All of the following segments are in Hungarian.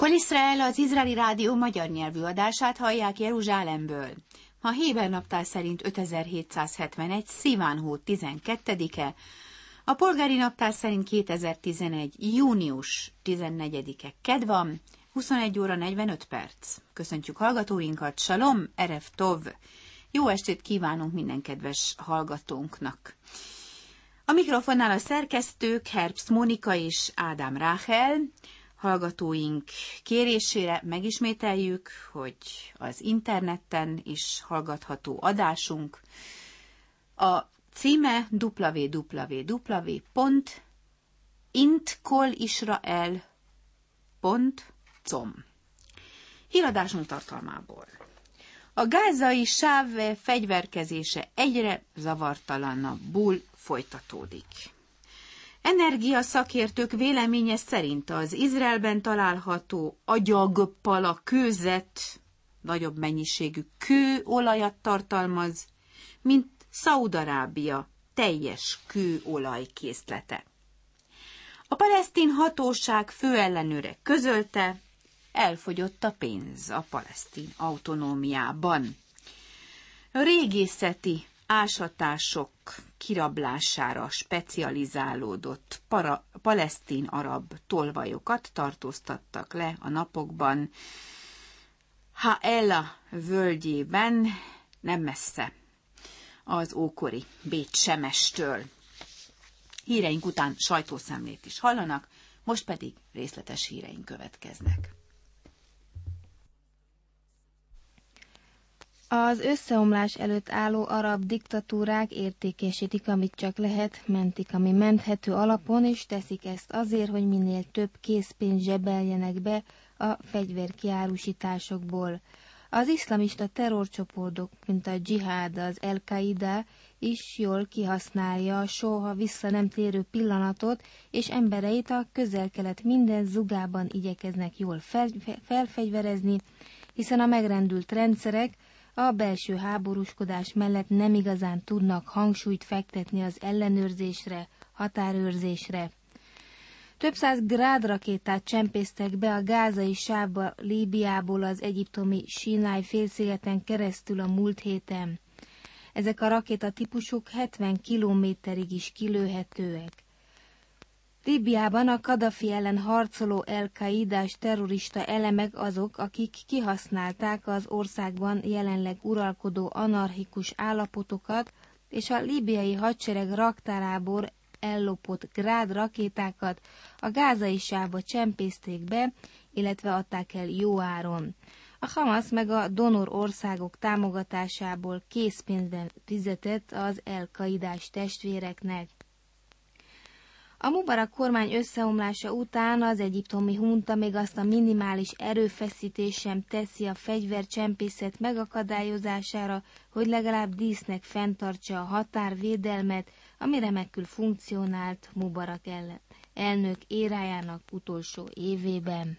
Kol Iszrael, az izraeli rádió magyar nyelvű adását hallják Jeruzsálemből. A héber naptár szerint 5771. Sziván hó 12-e, a polgári naptár szerint 2011. június 14-e kedd van, 21 óra 45 perc. Köszöntjük hallgatóinkat, Salom, Erev Tov! Jó estét kívánunk minden kedves hallgatónknak! A mikrofonnál a szerkesztők Herbst Mónika és Ádám Ráhel. Hallgatóink kérésére megismételjük, hogy az interneten is hallgatható adásunk. A címe www.intkolisrael.com. Híradásunk tartalmából. A gázai sáv fegyverkezése egyre zavartalanabbul folytatódik. Energiaszakértők véleménye szerint az Izraelben található agyagpala kőzet nagyobb mennyiségű kőolajat tartalmaz, mint Szaúd-Arábia teljes kőolajkészlete. A palesztin hatóság főellenőre közölte, elfogyott a pénz a palesztin autonómiában. A régészeti ásatások kirablására specializálódott palesztin arab tolvajokat tartóztattak le a napokban Ha'ela völgyében, nem messze az ókori Bét-Semestől. Híreink után sajtószemlét is hallanak, most pedig részletes híreink következnek. Az összeomlás előtt álló arab diktatúrák értékesítik, amit csak lehet, mentik, ami menthető alapon, és teszik ezt azért, hogy minél több készpénzt zsebeljenek be a fegyverkiárusításokból. Az iszlamista terrorcsoportok, mint a dzsihád, az El-Qaida is jól kihasználja a soha vissza nem térő pillanatot, és embereit a Közel-Kelet minden zugában igyekeznek jól felfegyverezni, hiszen a megrendült rendszerek a belső háborúskodás mellett nem igazán tudnak hangsúlyt fektetni az ellenőrzésre, határőrzésre. Több száz grádrakétát csempésztek be a gázai sávba Líbiából az egyiptomi Sinai félszigeten keresztül a múlt héten. Ezek a rakétatípusok 70 kilométerig is kilőhetőek. Líbiában a Kadhafi ellen harcoló El-Qaidás terrorista elemek azok, akik kihasználták az országban jelenleg uralkodó anarchikus állapotokat, és a líbiai hadsereg raktárából ellopott grád rakétákat a gázai sávba csempészték be, illetve adták el jó áron. A Hamas meg a donor országok támogatásából készpénzben fizetett az El-Qaidás testvéreknek. A Mubarak kormány összeomlása után az egyiptomi hunta még azt a minimális erőfeszítést sem teszi a fegyvercsempészet megakadályozására, hogy legalább dísznek fenntartsa a határvédelmet, ami remekül funkcionált Mubarak elnök érájának utolsó évében.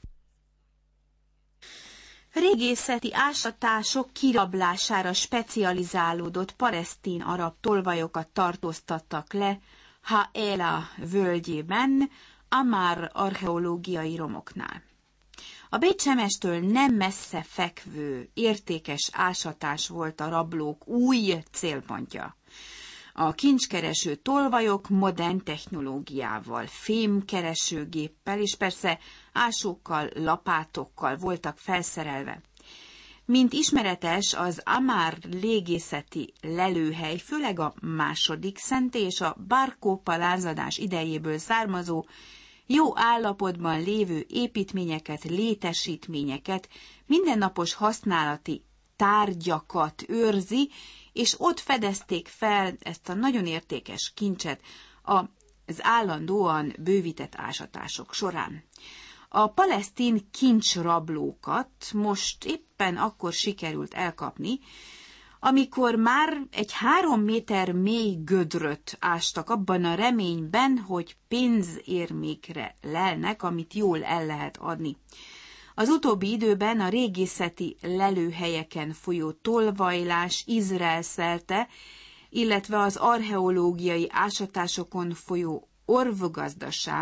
Régészeti ásatások kirablására specializálódott palesztin arab tolvajokat tartóztattak le Ha'ela völgyében, Amár archeológiai romoknál. A Bét-Semestől nem messze fekvő, értékes ásatás volt a rablók új célpontja. A kincskereső tolvajok modern technológiával, fémkeresőgéppel és persze ásókkal, lapátokkal voltak felszerelve. Mint ismeretes, az Amár régészeti lelőhely főleg a második szentély és a Bar Kokhba lázadás idejéből származó, jó állapotban lévő építményeket, létesítményeket, mindennapos használati tárgyakat őrzi, és ott fedezték fel ezt a nagyon értékes kincset az állandóan bővített ásatások során. A palesztin kincsrablókat most éppen akkor sikerült elkapni, amikor már egy 3 méter mély gödröt ástak abban a reményben, hogy pénzérmékre lelnek, amit jól el lehet adni. Az utóbbi időben a régészeti lelőhelyeken folyó tolvajlás Izrael szerte, illetve az archeológiai ásatásokon folyó orvgazdaság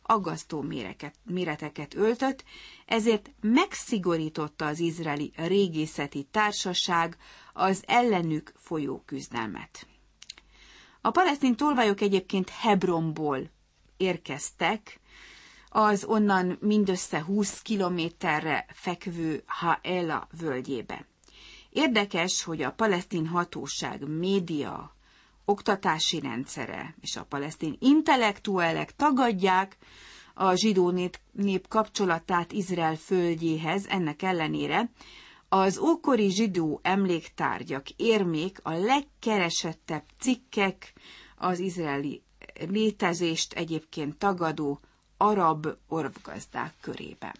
aggasztó méreteket öltött, ezért megszigorította az izraeli régészeti társaság az ellenük folyó küzdelmet. A palesztin tolvajok egyébként Hebronból érkeztek, az onnan mindössze 20 kilométerre fekvő Haela völgyébe. Érdekes, hogy a palesztin hatóság média, oktatási rendszere és a palesztin intellektuálek tagadják a zsidó nép kapcsolatát Izrael földjéhez, ennek ellenére az ókori zsidó emléktárgyak, érmék a legkeresettebb cikkek az izraeli létezést egyébként tagadó arab orvgazdák körében.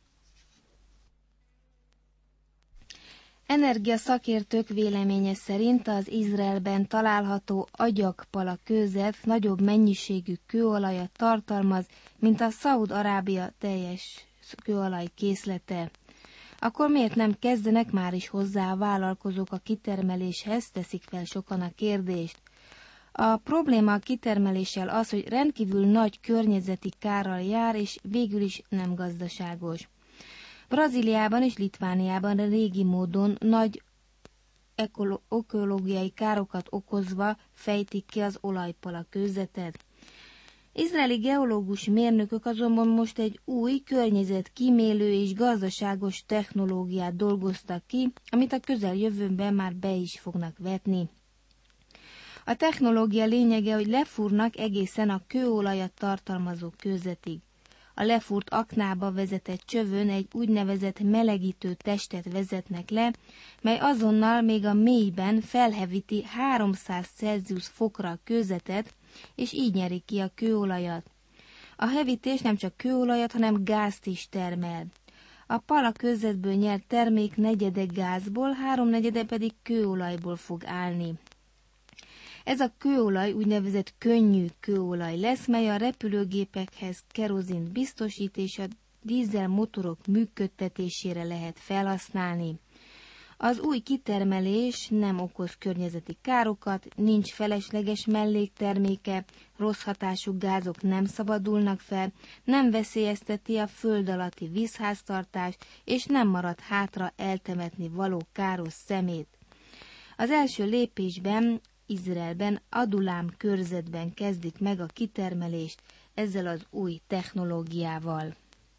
Energiaszakértők véleménye szerint az Izraelben található agyagpala kőzet nagyobb mennyiségű kőolajat tartalmaz, mint a Szaúd-Arábia teljes kőolaj készlete. Akkor miért nem kezdenek már is hozzá a vállalkozók a kitermeléshez, teszik fel sokan a kérdést. A probléma a kitermeléssel az, hogy rendkívül nagy környezeti kárral jár, és végül is nem gazdaságos. Brazíliában és Litvániában régi módon nagy ökológiai károkat okozva fejtik ki az olajpala kőzetet. Izraeli geológus mérnökök azonban most egy új környezetkímélő és gazdaságos technológiát dolgoztak ki, amit a közeljövőben már be is fognak vetni. A technológia lényege, hogy lefúrnak egészen a kőolajat tartalmazó kőzetig. A lefúrt aknába vezetett csövön egy úgynevezett melegítő testet vezetnek le, mely azonnal még a mélyben felhevíti 300 Celsius fokra a kőzetet, és így nyeri ki a kőolajat. A hevítés nem csak kőolajat, hanem gázt is termel. A pala kőzetből nyert termék negyede gázból, háromnegyede pedig kőolajból fog állni. Ez a kőolaj úgynevezett könnyű kőolaj lesz, mely a repülőgépekhez kerozint biztosít, és a dízelmotorok működtetésére lehet felhasználni. Az új kitermelés nem okoz környezeti károkat, nincs felesleges mellékterméke, rossz hatású gázok nem szabadulnak fel, nem veszélyezteti a föld alatti vízháztartást, és nem marad hátra eltemetni való káros szemét. Az első lépésben Izraelben, Adulám körzetben kezdik meg a kitermelést ezzel az új technológiával.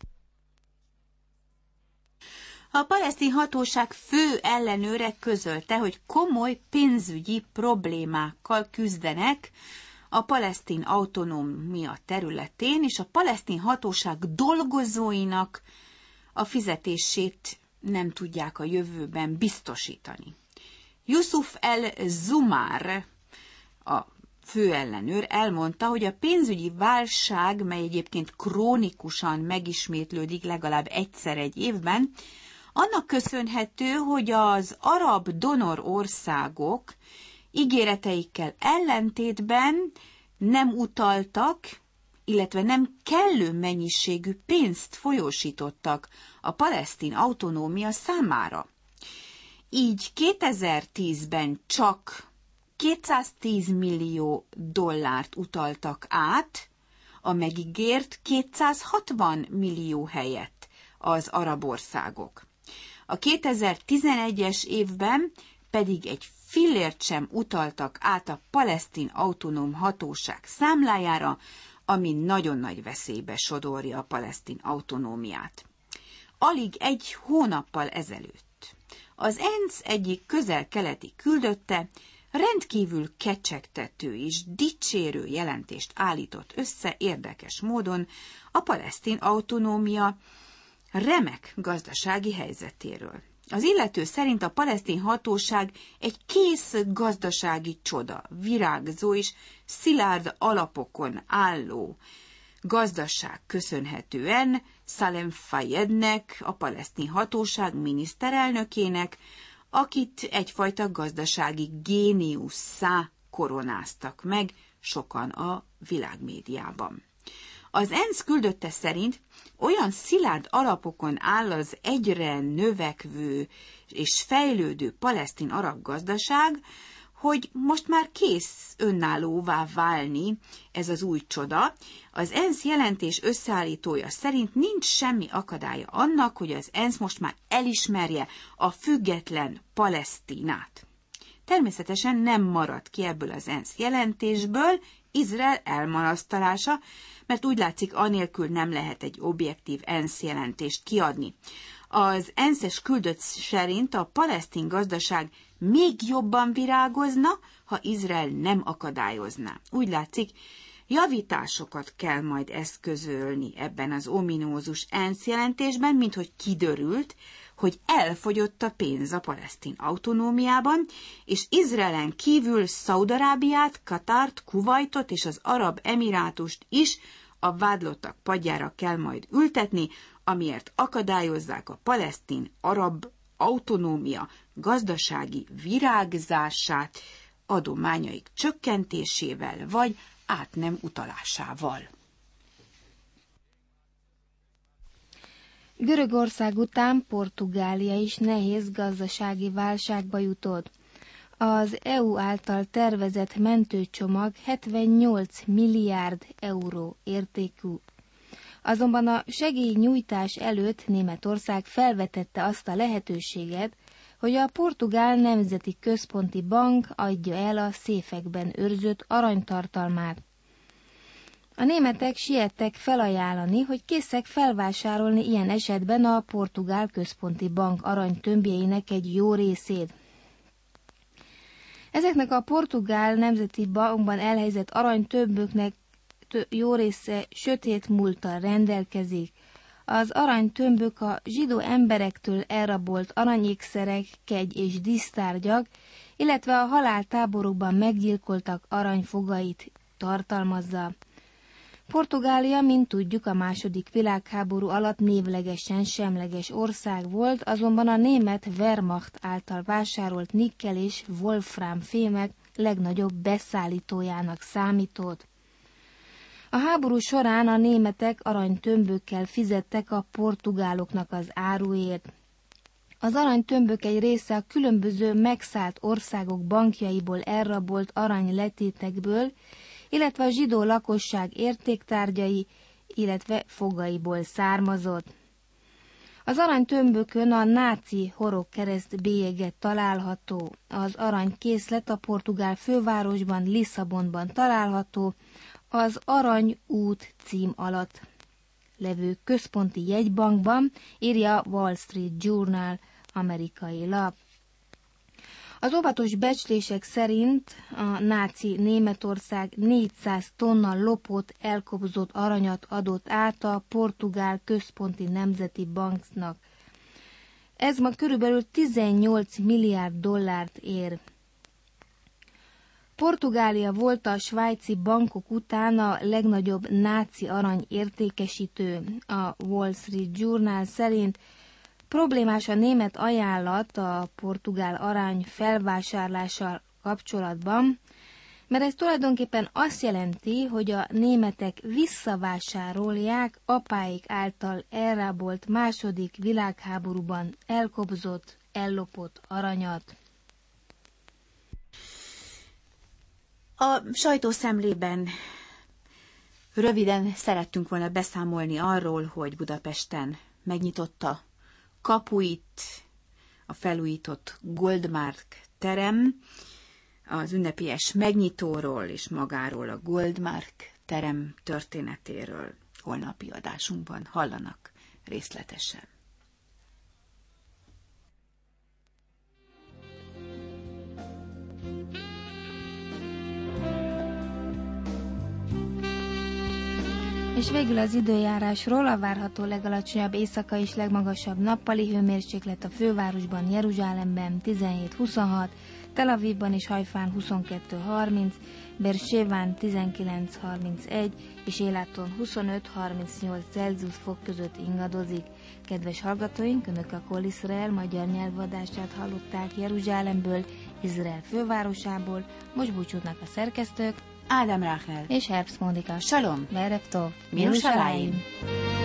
A palesztin hatóság fő ellenőre közölte, hogy komoly pénzügyi problémákkal küzdenek a palesztin autonómia területén, és a palesztin hatóság dolgozóinak a fizetését nem tudják a jövőben biztosítani. Yusuf el-Zumar, a főellenőr elmondta, hogy a pénzügyi válság, mely egyébként krónikusan megismétlődik legalább egyszer egy évben, annak köszönhető, hogy az arab donor országok ígéreteikkel ellentétben nem utaltak, illetve nem kellő mennyiségű pénzt folyósítottak a palesztin autonómia számára. Így 2010-ben csak 210 millió dollárt utaltak át, a megígért 260 millió helyett az arab országok. A 2011-es évben pedig egy fillért sem utaltak át a palesztin autonóm hatóság számlájára, ami nagyon nagy veszélybe sodorja a palesztin autonómiát. Alig egy hónappal ezelőtt az ENSZ egyik közel-keleti küldötte rendkívül kecsegtető és dicsérő jelentést állított össze érdekes módon a palesztin autonómia remek gazdasági helyzetéről. Az illető szerint a palesztin hatóság egy kész gazdasági csoda, virágzó és szilárd alapokon álló gazdaság köszönhetően Salem Fayednek, a palesztin hatóság miniszterelnökének, akit egyfajta gazdasági géniusszá koronáztak meg sokan a világmédiában. Az ENSZ küldötte szerint olyan szilárd alapokon áll az egyre növekvő és fejlődő palesztin arab gazdaság, hogy most már kész önállóvá válni ez az új csoda. Az ENSZ jelentés összeállítója szerint nincs semmi akadálya annak, hogy az ENSZ most már elismerje a független Palesztinát. Természetesen nem marad ki ebből az ENSZ jelentésből Izrael elmarasztalása, mert úgy látszik, anélkül nem lehet egy objektív ENSZ jelentést kiadni. Az ENSZ-es küldött szerint a palesztin gazdaság még jobban virágozna, ha Izrael nem akadályozná. Úgy látszik, javításokat kell majd eszközölni ebben az ominózus ENSZ jelentésben, mint hogy kiderült, hogy elfogyott a pénz a palesztin autonómiában, és Izraelen kívül Szaúd-Arábiát, Katart, Kuvajtot és az Arab Emirátust is a vádlottak padjára kell majd ültetni, amiért akadályozzák a palesztin-arab autonómia gazdasági virágzását adományaik csökkentésével vagy át nem utalásával. Görögország után Portugália is nehéz gazdasági válságba jutott. Az EU által tervezett mentőcsomag 78 milliárd euró értékű. Azonban a segélynyújtás előtt Németország felvetette azt a lehetőséget, hogy a Portugál Nemzeti Központi Bank adja el a széfekben őrzött aranytartalmát. A németek siettek felajánlani, hogy készek felvásárolni ilyen esetben a Portugál Központi Bank aranytömbjeinek egy jó részét. Ezeknek a Portugál Nemzeti Bankban elhelyezett aranytömböknek jó része sötét múlttal rendelkezik. Az aranytömbök a zsidó emberektől elrabolt aranyékszerek, kegy és dísztárgyak, illetve a haláltáborokban meggyilkoltak aranyfogait tartalmazza. Portugália, mint tudjuk, a II. Világháború alatt névlegesen semleges ország volt, azonban a német Wehrmacht által vásárolt nikkel és wolfram fémek legnagyobb beszállítójának számított. A háború során a németek aranytömbökkel fizettek a portugáloknak az áruért. Az aranytömbök egy része a különböző megszállt országok bankjaiból elrabolt aranyletétekből, illetve a zsidó lakosság értéktárgyai, illetve fogaiból származott. Az aranytömbökön a náci horogkereszt bélyeget található. Az aranykészlet a portugál fővárosban, Lisszabonban található, az Arany út cím alatt levő központi jegybankban, írja Wall Street Journal amerikai lap. Az óvatos becslések szerint a náci Németország 400 tonna lopott, elkobzott aranyat adott át a Portugál Központi Nemzeti Banknak. Ez ma körülbelül 18 milliárd dollárt ér. Portugália volt a svájci bankok után a legnagyobb náci arany értékesítő. A Wall Street Journal szerint problémás a német ajánlat a portugál arany felvásárlással kapcsolatban, mert ez tulajdonképpen azt jelenti, hogy a németek visszavásárolják apáik által elrabolt II. Világháborúban elkobzott, ellopott aranyat. A sajtószemlében röviden szerettünk volna beszámolni arról, hogy Budapesten megnyitotta kapuit a felújított Goldmark terem, az ünnepélyes megnyitóról és magáról a Goldmark terem történetéről holnapi adásunkban hallanak részletesen. És végül az időjárásról: a várható legalacsonyabb éjszakai és legmagasabb nappali hőmérséklet a fővárosban, Jeruzsálemben 17-26, Tel Avivban és Hajfán 22-30, Berseván 19-31 és Éláton 25-38 Celsius fok között ingadozik. Kedves hallgatóink, Önök a Kol Izrael magyar nyelvadását hallották Jeruzsálemből, Izrael fővárosából. Most búcsúznak a szerkesztők, Ádám Ráhel és Herbst Mónika. Salom, Erev Tov, Yerushalayim.